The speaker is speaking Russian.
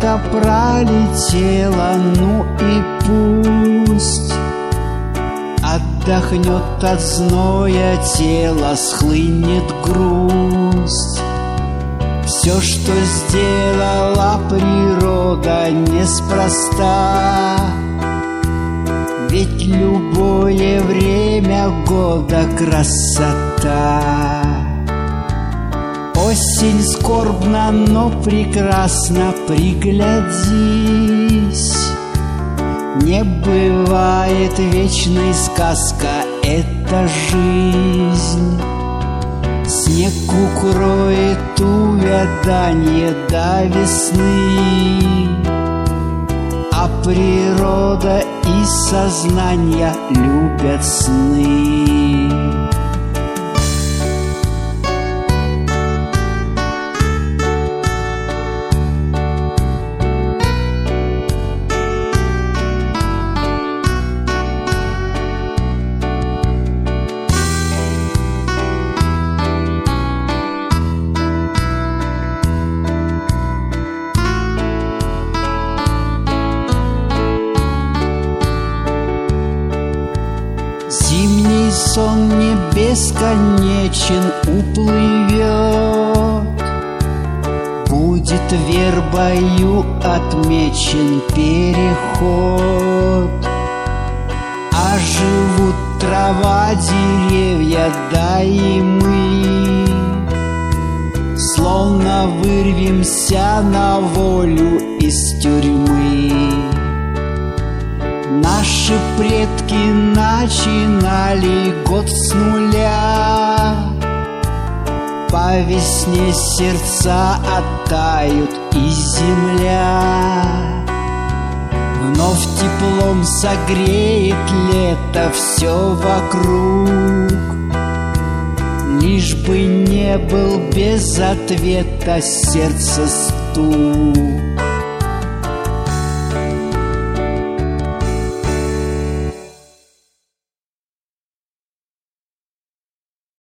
лето пролетело, ну и пусть. Отдохнет от зноя тело, схлынет грусть. Все, что сделала природа, неспроста. Ведь любое время года красота. Осень скорбна, но прекрасна, приглядись. Не бывает вечной сказка, это жизнь. Снег укроет увяданье до весны, а природа и сознание любят сны. Зимний сон не бесконечен, уплывет. Будет вербою отмечен переход. А живут трава, деревья, да и мы. Словно вырвемся на волю из тюрьмы. Наши предки начинали год с нуля. По весне сердца оттают и земля. Вновь теплом согреет лето все вокруг. Лишь бы не был без ответа сердца стук.